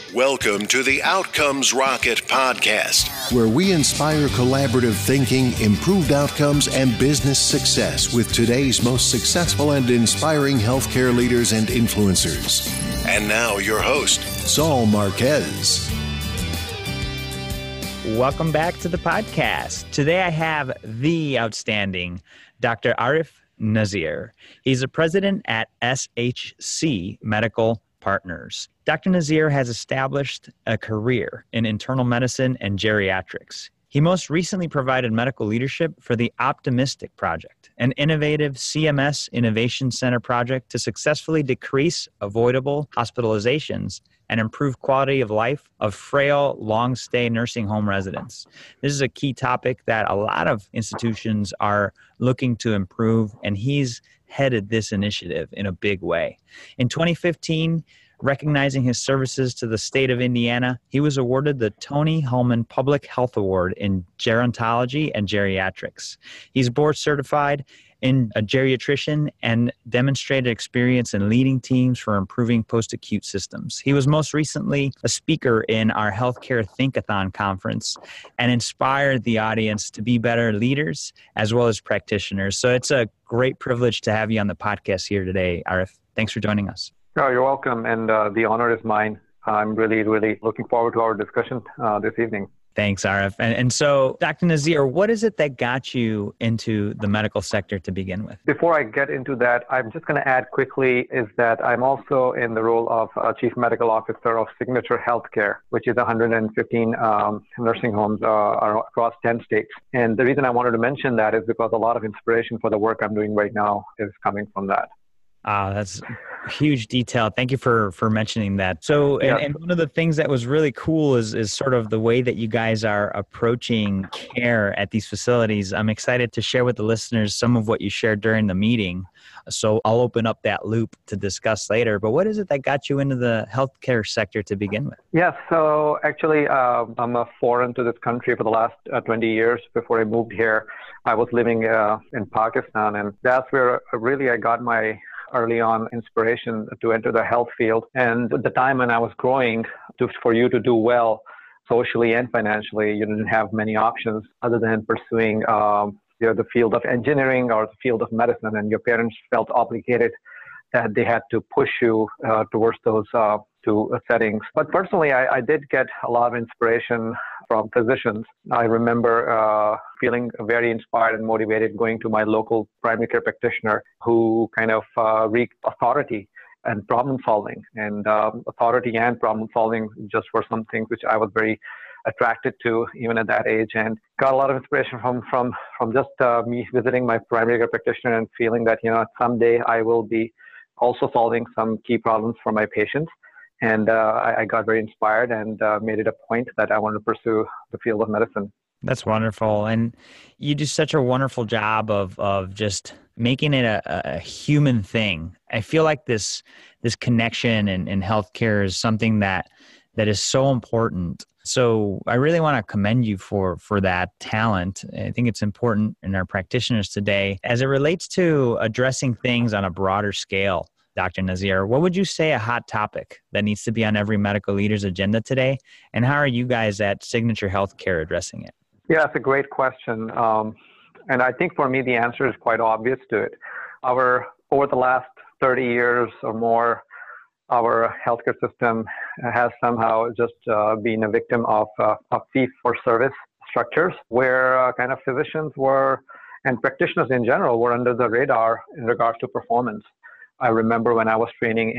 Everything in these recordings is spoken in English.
Welcome to the Outcomes Rocket podcast, where we inspire collaborative thinking, improved outcomes, and business success with today's most successful and inspiring healthcare leaders and influencers. And now your host, Saul Marquez. Welcome back to the podcast. Today I have the outstanding Dr. Arif Nazir. He's a president at SHC Medical Partners. Dr. Nazir has established a career in internal medicine and geriatrics. He most recently provided medical leadership for the Optimistic Project, an innovative CMS Innovation Center project to successfully decrease avoidable hospitalizations and improve quality of life of frail, long-stay nursing home residents. This is a key topic that a lot of institutions are looking to improve, and he's headed this initiative in a big way. In 2015, recognizing his services to the state of Indiana, he was awarded the Tony Hulman Public Health Award in Gerontology and Geriatrics. He's board certified in a geriatrician and demonstrated experience in leading teams for improving post-acute systems. He was most recently a speaker in our Healthcare Think-a-thon conference and inspired the audience to be better leaders as well as practitioners. So it's a great privilege to have you on the podcast here today, Arif. Thanks for joining us. Oh, you're welcome, and the honor is mine. I'm really looking forward to our discussion this evening. Thanks, Arif. And so, Dr. Nazir, what is it that got you into the medical sector to begin with? Before I get into that, I'm just going to add quickly is that I'm also in the role of Chief Medical Officer of Signature Healthcare, which is 115 nursing homes across 10 states. And the reason I wanted to mention that is because a lot of inspiration for the work I'm doing right now is coming from that. That's huge detail. Thank you for mentioning that. So, and one of the things that was really cool is sort of the way that you guys are approaching care at these facilities. I'm excited to share with the listeners some of what you shared during the meeting. So I'll open up that loop to discuss later. But what is it that got you into the healthcare sector to begin with? Yes. So actually, I'm a foreign to this country for the last 20 years. Before I moved here, I was living in Pakistan, and that's where really I got my early on inspiration to enter the health field. And at the time when I was growing, for you to do well socially and financially, you didn't have many options other than pursuing the field of engineering or the field of medicine, and your parents felt obligated that they had to push you towards those two settings. But personally, I did get a lot of inspiration from physicians. I remember feeling very inspired and motivated going to my local primary care practitioner who kind of wreaked authority and problem solving. And authority and problem solving just were some things which I was very attracted to even at that age, and got a lot of inspiration from just me visiting my primary care practitioner and feeling that, someday I will be also solving some key problems for my patients. And I got very inspired and made it a point that I wanted to pursue the field of medicine. That's wonderful. And you do such a wonderful job of just making it a human thing. I feel like this connection in healthcare is something that is so important. So I really want to commend you for that talent. I think it's important in our practitioners today as it relates to addressing things on a broader scale. Dr. Nazir, what would you say a hot topic that needs to be on every medical leader's agenda today? And how are you guys at Signature Healthcare addressing it? Yeah, it's a great question. And I think for me, the answer is quite obvious to it. Over the last 30 years or more, our healthcare system has somehow just been a victim of fee-for-service structures where kind of physicians and practitioners in general were under the radar in regards to performance. I remember when I was training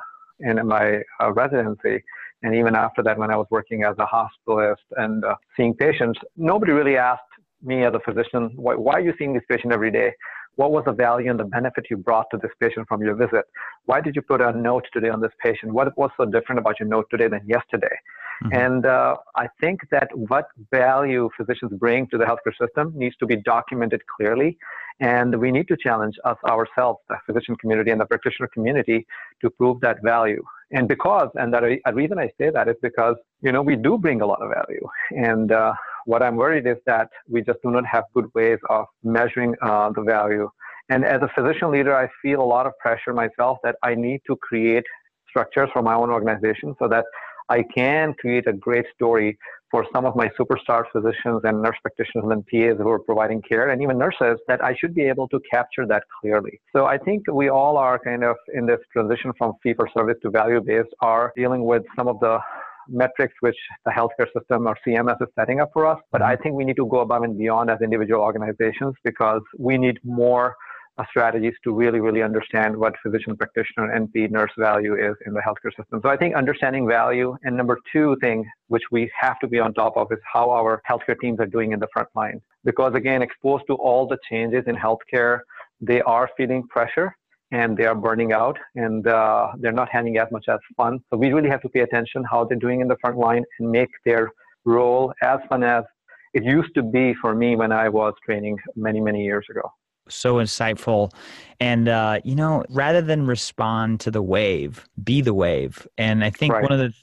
in my residency, and even after that when I was working as a hospitalist and seeing patients, nobody really asked me as a physician, why are you seeing this patient every day? What was the value and the benefit you brought to this patient from your visit? Why did you put a note today on this patient? What was so different about your note today than yesterday? Mm-hmm. And I think that what value physicians bring to the healthcare system needs to be documented clearly. And we need to challenge ourselves, the physician community and the practitioner community, to prove that value. And the reason I say that is because, we do bring a lot of value. And what I'm worried is that we just do not have good ways of measuring the value. And as a physician leader, I feel a lot of pressure myself that I need to create structures for my own organization so that I can create a great story for some of my superstar physicians and nurse practitioners and PAs who are providing care, and even nurses, that I should be able to capture that clearly. So I think we all are kind of in this transition from fee-for-service to value-based, are dealing with some of the metrics which the healthcare system or CMS is setting up for us. But I think we need to go above and beyond as individual organizations, because we need more strategies to really, really understand what physician, practitioner, NP, nurse value is in the healthcare system. So I think understanding value, and number two thing, which we have to be on top of, is how our healthcare teams are doing in the front line. Because again, exposed to all the changes in healthcare, they are feeling pressure and they are burning out, and they're not having as much as fun. So we really have to pay attention how they're doing in the front line and make their role as fun as it used to be for me when I was training many, many years ago. So insightful. And, rather than respond to the wave, be the wave. And I think one of the,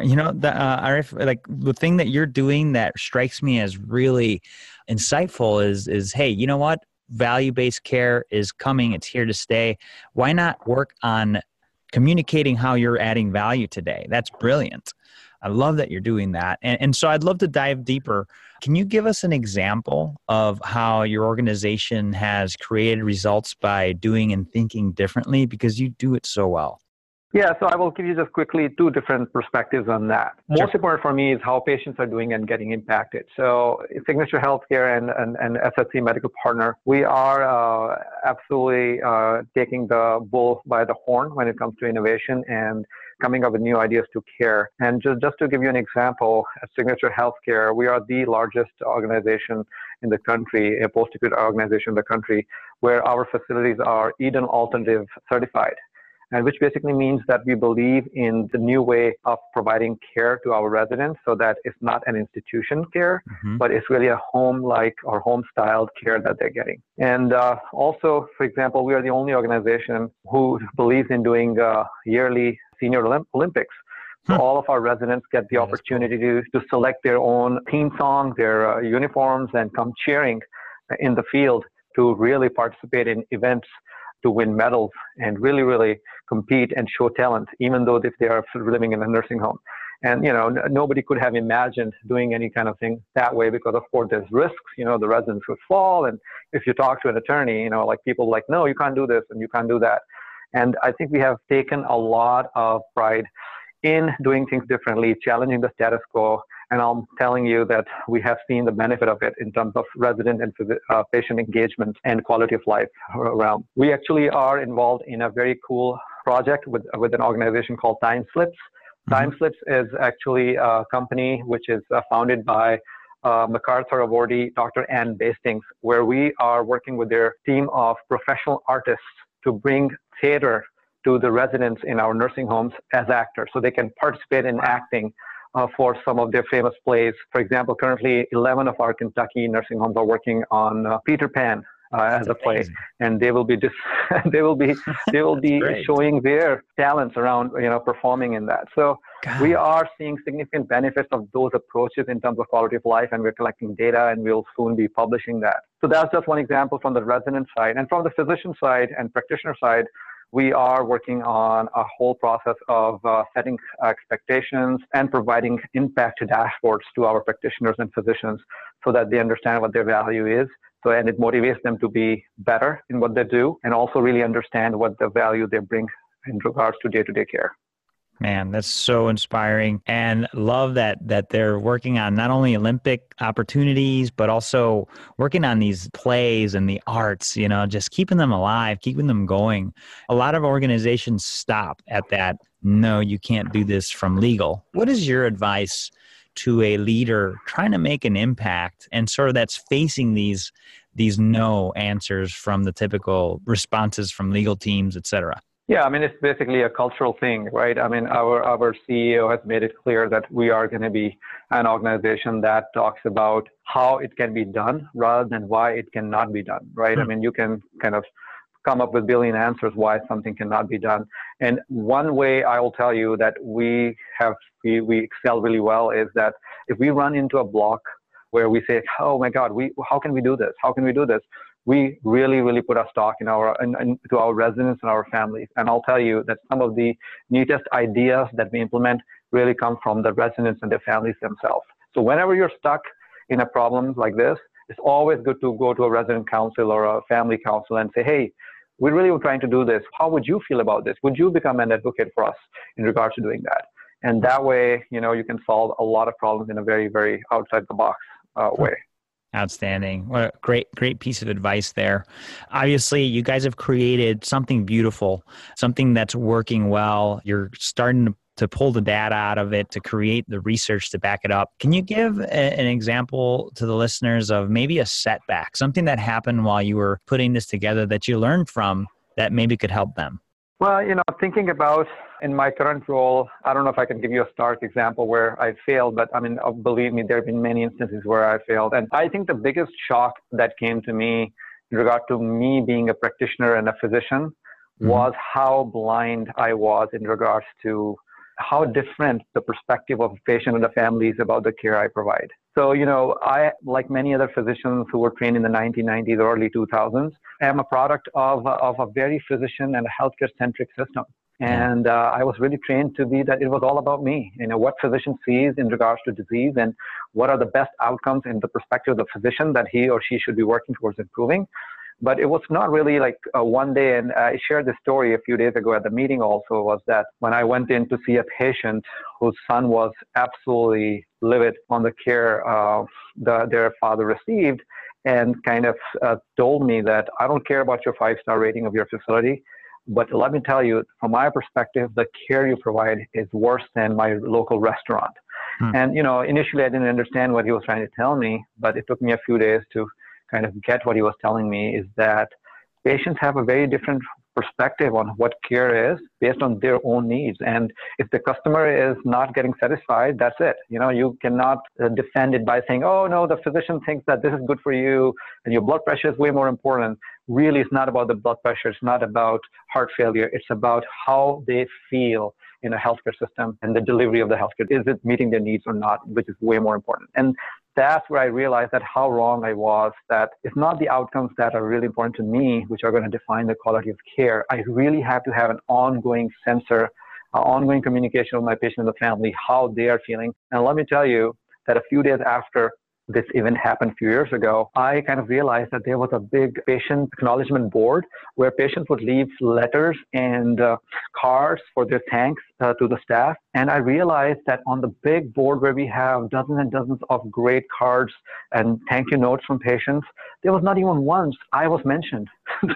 Arif, like the thing that you're doing that strikes me as really insightful is, hey, you know what? Value-based care is coming. It's here to stay. Why not work on communicating how you're adding value today? That's brilliant. I love that you're doing that. And so I'd love to dive deeper. Can you give us an example of how your organization has created results by doing and thinking differently? Because you do it so well. Yeah, so I will give you just quickly two different perspectives on that. Most important for me is how patients are doing and getting impacted. So Signature Healthcare and SHC Medical Partner, we are absolutely taking the bull by the horn when it comes to innovation and coming up with new ideas to care. And just to give you an example, at Signature Healthcare, we are the largest organization in the country, a post-acute organization in the country, where our facilities are Eden Alternative certified. And which basically means that we believe in the new way of providing care to our residents, so that it's not an institution care, but it's really a home-like or home-styled care that they're getting. And also, for example, we are the only organization who believes in doing yearly Senior Olympics. So all of our residents get the opportunity to select their own theme song, their uniforms, and come cheering in the field to really participate in events, to win medals and really, really compete and show talent, even though if they are living in a nursing home. And, nobody could have imagined doing any kind of thing that way, because of course there's risks, the residents would fall. And if you talk to an attorney, people like, no, you can't do this and you can't do that. And I think we have taken a lot of pride in doing things differently, challenging the status quo. And I'm telling you that we have seen the benefit of it in terms of resident and patient engagement and quality of life around. We actually are involved in a very cool project with an organization called Time Slips. Time Slips is actually a company which is founded by MacArthur awardee Dr. Ann Bastings, where we are working with their team of professional artists to bring theater to the residents in our nursing homes as actors, so they can participate in acting for some of their famous plays. For example, currently 11 of our Kentucky nursing homes are working on Peter Pan as a play, and they will be showing their talents around performing in that. So we are seeing significant benefits of those approaches in terms of quality of life, and we're collecting data, and we'll soon be publishing that. So that's just one example from the resident side. And from the physician side and practitioner side, we are working on a whole process of setting expectations and providing impact dashboards to our practitioners and physicians, so that they understand what their value is. And it motivates them to be better in what they do, and also really understand what the value they bring in regards to day-to-day care. Man, that's so inspiring, and love that they're working on not only Olympic opportunities, but also working on these plays and the arts, just keeping them alive, keeping them going. A lot of organizations stop at that, no, you can't do this from legal. What is your advice to a leader trying to make an impact and sort of that's facing these no answers from the typical responses from legal teams, et cetera? Yeah, it's basically a cultural thing, right? Our CEO has made it clear that we are going to be an organization that talks about how it can be done rather than why it cannot be done, right? You can kind of come up with a billion answers why something cannot be done. And one way I will tell you that we excel really well is that if we run into a block where we say, oh my God, how can we do this? How can we do this? We really, really put our stock to our residents and our families. And I'll tell you that some of the neatest ideas that we implement really come from the residents and their families themselves. So whenever you're stuck in a problem like this, it's always good to go to a resident council or a family council and say, hey, we really were trying to do this. How would you feel about this? Would you become an advocate for us in regards to doing that? And that way, you can solve a lot of problems in a very, very outside the box way. Outstanding. What a great piece of advice there. Obviously, you guys have created something beautiful, something that's working well. You're starting to pull the data out of it, to create the research to back it up. Can you give an example to the listeners of maybe a setback, something that happened while you were putting this together that you learned from that maybe could help them? Well, thinking about in my current role, I don't know if I can give you a stark example where I failed, but believe me, there have been many instances where I failed. And I think the biggest shock that came to me in regard to me being a practitioner and a physician was how blind I was in regards to how different the perspective of the patient and the families about the care I provide. So, I, like many other physicians who were trained in the 1990s or early 2000s, am a product of a very physician and a healthcare-centric system. And I was really trained to be that it was all about me, what physician sees in regards to disease and what are the best outcomes in the perspective of the physician that he or she should be working towards improving. But it was not really like one day, and I shared this story a few days ago at the meeting also, was that when I went in to see a patient whose son was absolutely livid on the care their father received, and kind of told me that I don't care about your 5-star rating of your facility, but let me tell you, from my perspective, the care you provide is worse than my local restaurant. And, initially I didn't understand what he was trying to tell me, but it took me a few days to kind of get what he was telling me, is that patients have a very different perspective on what care is based on their own needs. And if the customer is not getting satisfied, that's it. You cannot defend it by saying, oh, no, the physician thinks that this is good for you and your blood pressure is way more important. Really, it's not about the blood pressure. It's not about heart failure. It's about how they feel in a healthcare system and the delivery of the healthcare. Is it meeting their needs or not, which is way more important. And that's where I realized that how wrong I was, that it's not the outcomes that are really important to me, which are going to define the quality of care. I really have to have an ongoing ongoing communication with my patient and the family, how they are feeling. And let me tell you that a few days after this event happened a few years ago, I kind of realized that there was a big patient acknowledgement board where patients would leave letters and cards for their thanks to the staff. And I realized that on the big board where we have dozens and dozens of great cards and thank you notes from patients, there was not even once I was mentioned.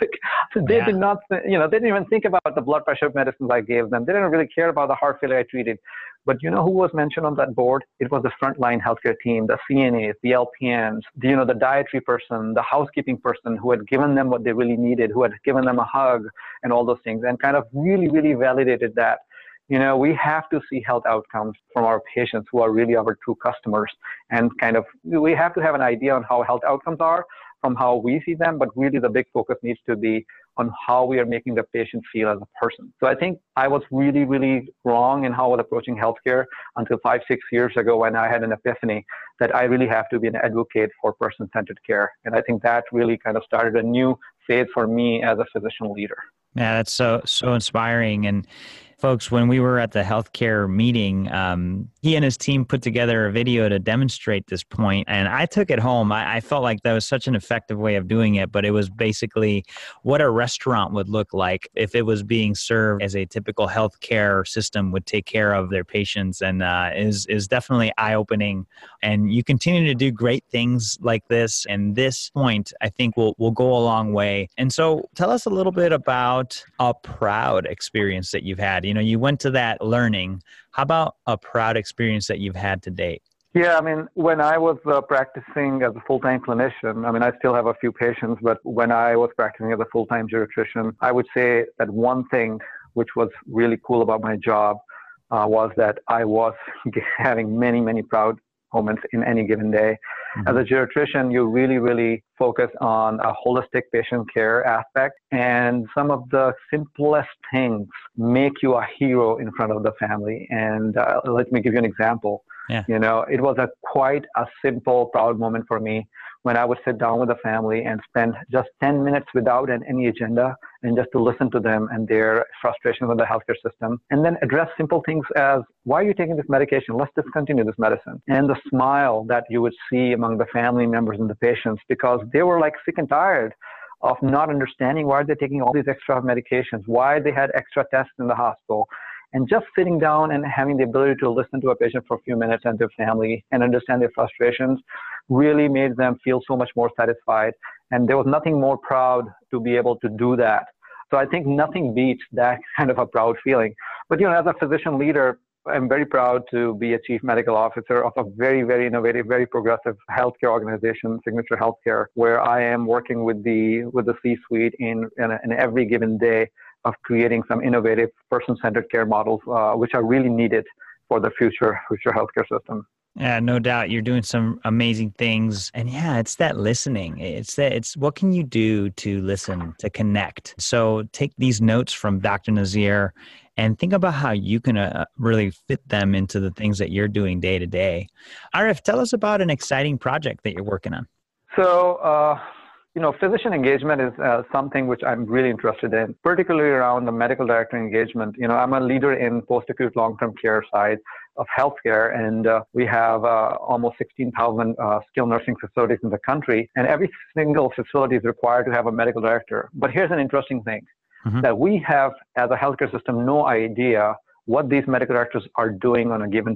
They did not, they didn't even think about the blood pressure medicines I gave them. They didn't really care about the heart failure I treated. But you know who was mentioned on that board? It was the frontline healthcare team, the CNAs, the LPNs, the dietary person, the housekeeping person who had given them what they really needed, who had given them a hug and all those things, and kind of really, really validated that. We have to see health outcomes from our patients who are really our true customers, and kind of we have to have an idea on how health outcomes are from how we see them, but really the big focus needs to be on how we are making the patient feel as a person. So I think I was really, really wrong in how I was approaching healthcare until 5-6 years ago when I had an epiphany that I really have to be an advocate for person-centered care. And I think that really kind of started a new phase for me as a physician leader. Yeah, that's so inspiring. And folks, when we were at the healthcare meeting, he and his team put together a video to demonstrate this point, and I took it home. I felt like that was such an effective way of doing it, but it was basically what a restaurant would look like if it was being served as a typical healthcare system would take care of their patients, and is definitely eye-opening. And you continue to do great things like this, and this point, I think, will go a long way. And so tell us a little bit about a proud experience that you've had. You went to that learning. How about a proud experience that you've had to date? Yeah, when I was practicing as a full-time clinician, I still have a few patients, but when I was practicing as a full-time geriatrician, I would say that one thing which was really cool about my job was that I was having many, many proud moments in any given day. As a geriatrician, you really, really focus on a holistic patient care aspect, and some of the simplest things make you a hero in front of the family. And let me give you an example. Yeah. It was quite a simple, proud moment for me when I would sit down with the family and spend just 10 minutes without any agenda and just to listen to them and their frustrations with the healthcare system, and then address simple things as, why are you taking this medication? Let's discontinue this medicine. And the smile that you would see among the family members and the patients, because they were like sick and tired of not understanding why they're taking all these extra medications, why they had extra tests in the hospital. And just sitting down and having the ability to listen to a patient for a few minutes and their family and understand their frustrations really made them feel so much more satisfied. And there was nothing more proud to be able to do that. So I think nothing beats that kind of a proud feeling. But, as a physician leader, I'm very proud to be a chief medical officer of a very, very innovative, very progressive healthcare organization, Signature Healthcare, where I am working with the C-suite in every given day of creating some innovative person-centered care models, which are really needed for the future healthcare system. Yeah, no doubt. You're doing some amazing things. And yeah, it's that listening. It's what can you do to listen, to connect? So take these notes from Dr. Nazir and think about how you can really fit them into the things that you're doing day to day. Arif, tell us about an exciting project that you're working on. So, physician engagement is something which I'm really interested in, particularly around the medical director engagement. I'm a leader in post-acute long-term care side of healthcare, and we have almost 16,000 skilled nursing facilities in the country, and every single facility is required to have a medical director. But here's an interesting thing, that we have, as a healthcare system, no idea what these medical directors are doing on a given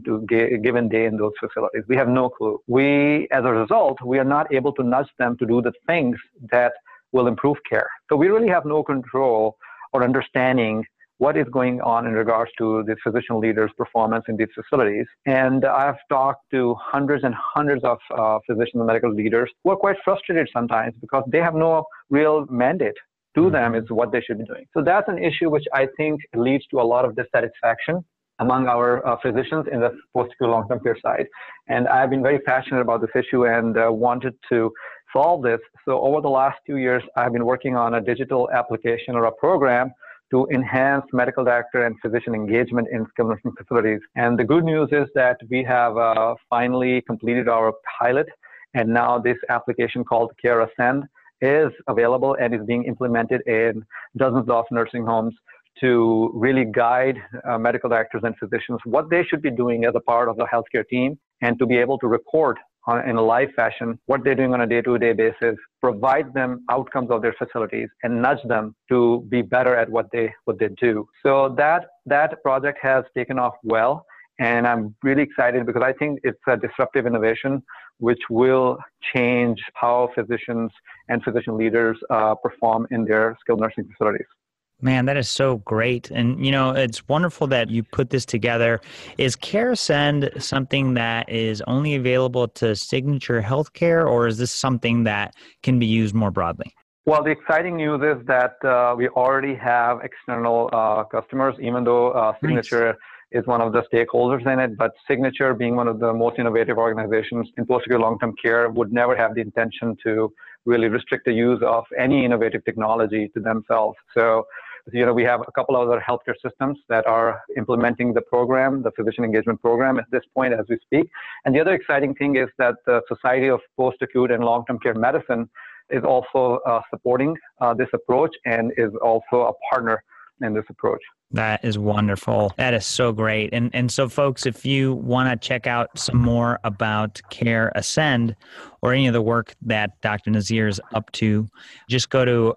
day in those facilities. We have no clue. As a result, we are not able to nudge them to do the things that will improve care. So we really have no control or understanding what is going on in regards to the physician leaders' performance in these facilities. And I've talked to hundreds and hundreds of physician and medical leaders who are quite frustrated sometimes because they have no real mandate to them is what they should be doing. So that's an issue which I think leads to a lot of dissatisfaction among our physicians in the post-acute long-term care side. And I've been very passionate about this issue and wanted to solve this. So over the last 2 years, I've been working on a digital application or a program to enhance medical director and physician engagement in skilled nursing facilities. And the good news is that we have finally completed our pilot, and now this application called Care Ascend is available and is being implemented in dozens of nursing homes to really guide medical directors and physicians what they should be doing as a part of the healthcare team, and to be able to record in a live fashion what they're doing on a day-to-day basis, provide them outcomes of their facilities, and nudge them to be better at what they do. So that project has taken off well. And I'm really excited because I think it's a disruptive innovation which will change how physicians and physician leaders perform in their skilled nursing facilities. Man, that is so great. And, it's wonderful that you put this together. Is Care Ascend something that is only available to Signature Healthcare, or is this something that can be used more broadly? Well, the exciting news is that we already have external customers, even though Signature is one of the stakeholders in it, but Signature, being one of the most innovative organizations in post-acute long-term care, would never have the intention to really restrict the use of any innovative technology to themselves. So, we have a couple of other healthcare systems that are implementing the program, the physician engagement program at this point as we speak. And the other exciting thing is that the Society of Post-Acute and Long-Term Care Medicine is also supporting this approach and is also a partner in this approach. That is wonderful. That is so great. And so folks, if you want to check out some more about Care Ascend or any of the work that Dr. Nazir is up to, just go to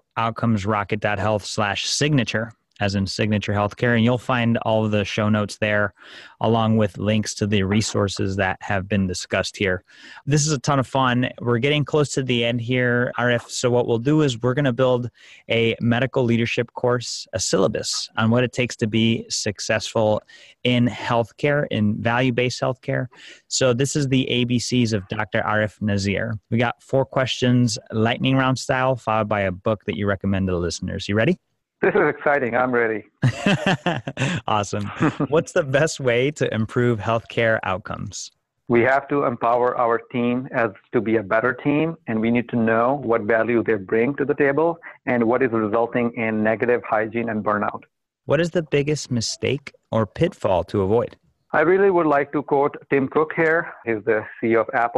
outcomesrocket.health/signature, as in Signature Healthcare, and you'll find all of the show notes there, along with links to the resources that have been discussed here. This is a ton of fun. We're getting close to the end here, Arif. So what we'll do is we're going to build a medical leadership course, a syllabus on what it takes to be successful in healthcare, in value-based healthcare. So this is the ABCs of Dr. Arif Nazir. We got 4 questions, lightning round style, followed by a book that you recommend to the listeners. You ready? This is exciting. I'm ready. Awesome. What's the best way to improve healthcare outcomes? We have to empower our team as to be a better team, and we need to know what value they bring to the table and what is resulting in negative hygiene and burnout. What is the biggest mistake or pitfall to avoid? I really would like to quote Tim Cook here. He's the CEO of Apple.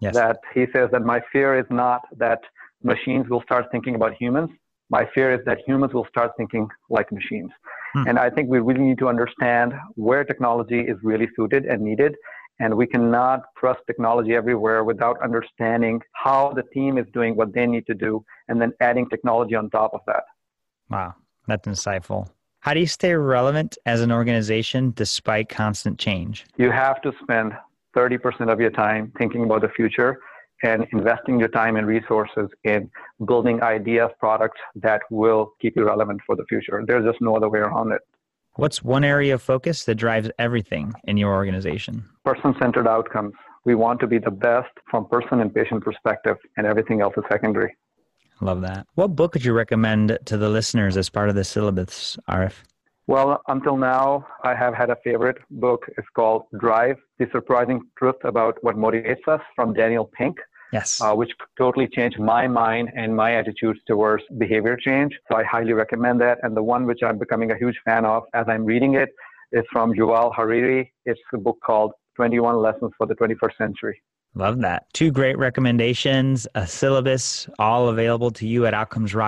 Yes. that he says that my fear is not that machines will start thinking about humans. My fear is that humans will start thinking like machines. And I think we really need to understand where technology is really suited and needed. And we cannot thrust technology everywhere without understanding how the team is doing what they need to do and then adding technology on top of that. Wow, that's insightful. How do you stay relevant as an organization despite constant change? You have to spend 30% of your time thinking about the future and investing your time and resources in building ideas, products that will keep you relevant for the future. There's just no other way around it. What's one area of focus that drives everything in your organization? Person-centered outcomes. We want to be the best from person and patient perspective, and everything else is secondary. Love that. What book would you recommend to the listeners as part of the syllabus, Arif? Well, until now, I have had a favorite book. It's called Drive, The Surprising Truth About What Motivates Us from Daniel Pink. Yes. Which totally changed my mind and my attitudes towards behavior change. So I highly recommend that. And the one which I'm becoming a huge fan of as I'm reading it is from Yuval Harari. It's a book called 21 Lessons for the 21st Century. Love that. 2 great recommendations, a syllabus, all available to you at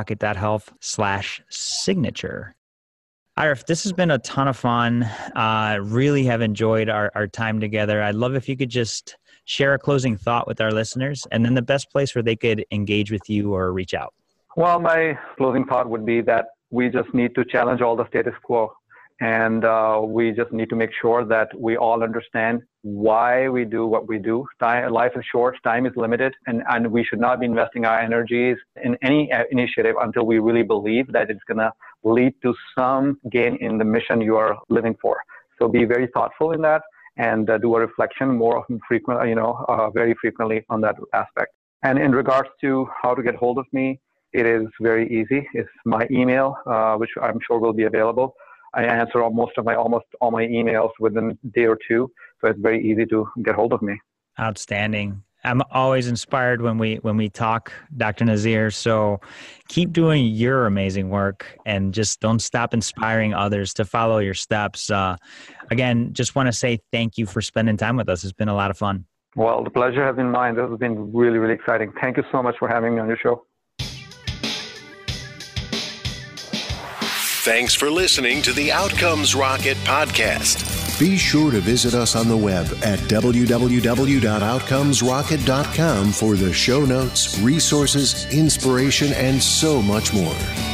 outcomesrocket.health/signature. Arif, this has been a ton of fun. Really have enjoyed our time together. I'd love if you could just share a closing thought with our listeners, and then the best place where they could engage with you or reach out. Well, my closing thought would be that we just need to challenge all the status quo. And we just need to make sure that we all understand why we do what we do. Life is short, time is limited, and we should not be investing our energies in any initiative until we really believe that it's going to lead to some gain in the mission you are living for. So be very thoughtful in that and do a reflection more frequently, very frequently on that aspect. And in regards to how to get hold of me, it is very easy. It's my email, which I'm sure will be available. I answer almost all my emails within a day or two, so it's very easy to get hold of me. Outstanding. I'm always inspired when we talk, Dr. Nazir. So keep doing your amazing work and just don't stop inspiring others to follow your steps. Again, just want to say thank you for spending time with us. It's been a lot of fun. Well, the pleasure has been mine. This has been really, really exciting. Thank you so much for having me on your show. Thanks for listening to the Outcomes Rocket podcast. Be sure to visit us on the web at www.outcomesrocket.com for the show notes, resources, inspiration, and so much more.